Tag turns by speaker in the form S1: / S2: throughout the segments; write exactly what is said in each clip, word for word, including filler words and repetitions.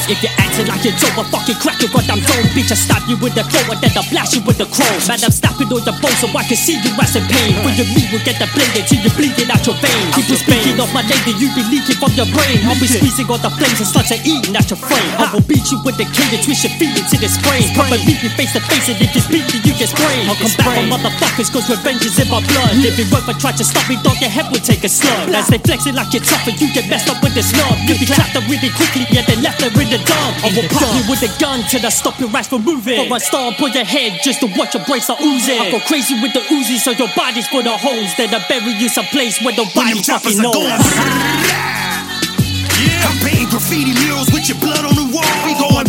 S1: If you're acting like you're Joe, I'll fucking crack your goddamn dome. Bitch, I stab you with the flow and then I'll blast you with the chrome. Man, I'm snapping all your bones so I can see you as in pain. When you meet, we'll get the blade until you're bleeding out your veins. Keep you speaking of my lady, you be leaking from your brain. I'll be squeezing all the flames and sluts are eating at your frame. I will beat you with the cane and twist your feet into the sprain. Come and meet me face to face and if you speak me, you get sprayed. I'll come back on motherfuckers cause revenge is in my blood. If you ever try to stop me, dog, your head will take a slug. As they flexing like you're tough and you get messed up with the snub. You be clapped up really quickly, yeah, then left her in the dump. I will pop you with a gun till I stop your ass from moving. Or I stomp on your head just to watch your brains are oozing. I go crazy with the Uzi so your body's full of holes. Then I bury you someplace where nobody fucking knows.
S2: Yeah, I'm painting graffiti murals with your blood on the wall. We going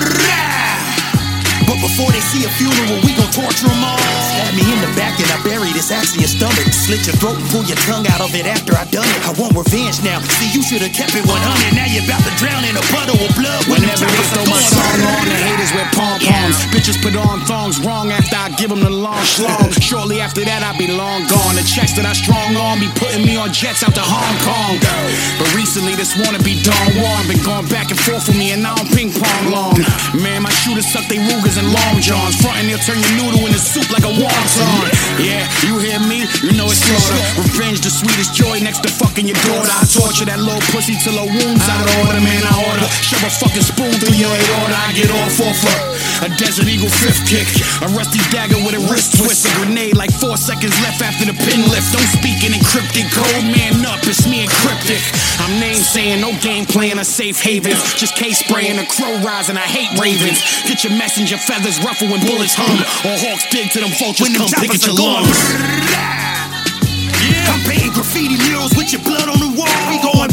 S2: but before they see a funeral, we gon' torture them all. Stab me in the back and I bury this axe in your stomach. Slit your throat and pull your tongue out of it after I done it. I want revenge now. See, you should've kept it one hundred. Now you're about to drown in a puddle of blood.
S3: Whenever they throw my song on, the haters wear pom-poms. Bitches put on thongs wrong after I give them the long schlong. Shortly after that, I be long gone. The checks that I strong on be putting me on jets out to Hong Kong. But recently, this wanna be Don Juan been going back and forth with me and now I'm ping pong long. Man, my shooters suck they Rugers and Long Johns. Frontin', they'll turn your noodle into soup like a wonton. Yeah, you hear me? You know it's slaughter. Revenge, the sweetest joy next to fucking your daughter. I torture that little pussy till her womb's out of order. Man, I order. Shove a fucking spoon through your aorta. I get off off her. A Desert Eagle fifth kick. A rusty dagger with a wrist twist. A grenade like four seconds left after the pin lift. Don't speak in encrypted code. Man up, it's me encrypted. I'm name saying, no game playing, a safe haven. Just case spraying, a crow rising. I hate ravens. Get your messenger feathers ruffle when bullets hum. Or hawks dig to them vultures come pick at your lungs.
S2: Yeah, I'm painting graffiti murals with your blood on the wall. We going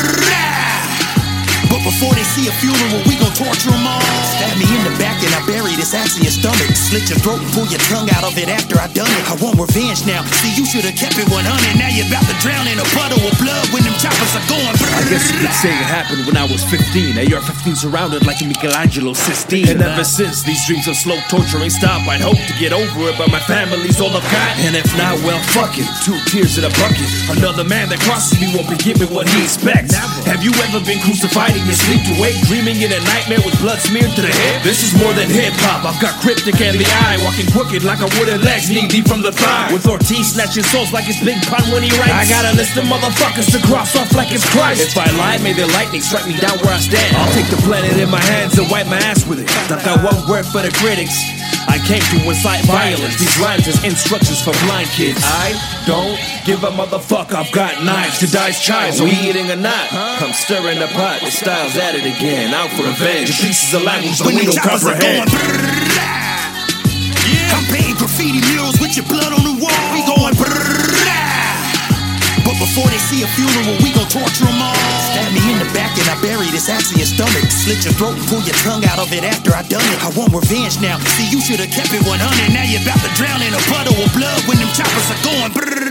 S2: but before they see a funeral, we gon' torture them all. Stab me in the back and I bury this axe in your stomach. Slit your throat and pull your tongue out of it after I done it. I want revenge now. See, you should've kept it one hundred. Now you're about to drown in a puddle of blood when them choppers are going.
S4: I guess you could say it happened when I was fifteen. A R fifteen surrounded like a Michelangelo Sistine. And ever since, these dreams of slow torture ain't stopped. I'd hope to get over it, but my family's all I've got. And if not, well, fuck it. Two tears in a bucket. Another man that crosses me won't be given what he expects. Have you ever been crucified in your sleep to wake, dreaming in a nightmare with blood smeared to the head? This is more than hip-hop. I've got cryptic and the eye, walking crooked like a wooden legs, knee deep from the thigh. With Ortiz snatching souls like it's Big Pun when he writes. I got a list of motherfuckers to cross off like it's Christ. If I lie, may the lightning strike me down where I stand. I'll take the planet in my hands and wipe my ass with it. I've got one word for the critics. I came to incite violence. These rhymes is instructions for blind kids. I don't give a motherfucker. I've got knives to dice chives. Are we eating or not? I'm stirring the pot. The style's at it again. Out for revenge. The pieces of language that we don't comprehend.
S2: Yeah, I'm painting graffiti murals with your blood on the wall. We going but before they see a funeral, we gon' torture them all. Stab me in the back and I bury this axe in your stomach. Slit your throat and pull your tongue out of it after I done it. I want revenge now. See, you should've kept it one hundred. Now you're about to drown in a puddle of blood when them choppers are going.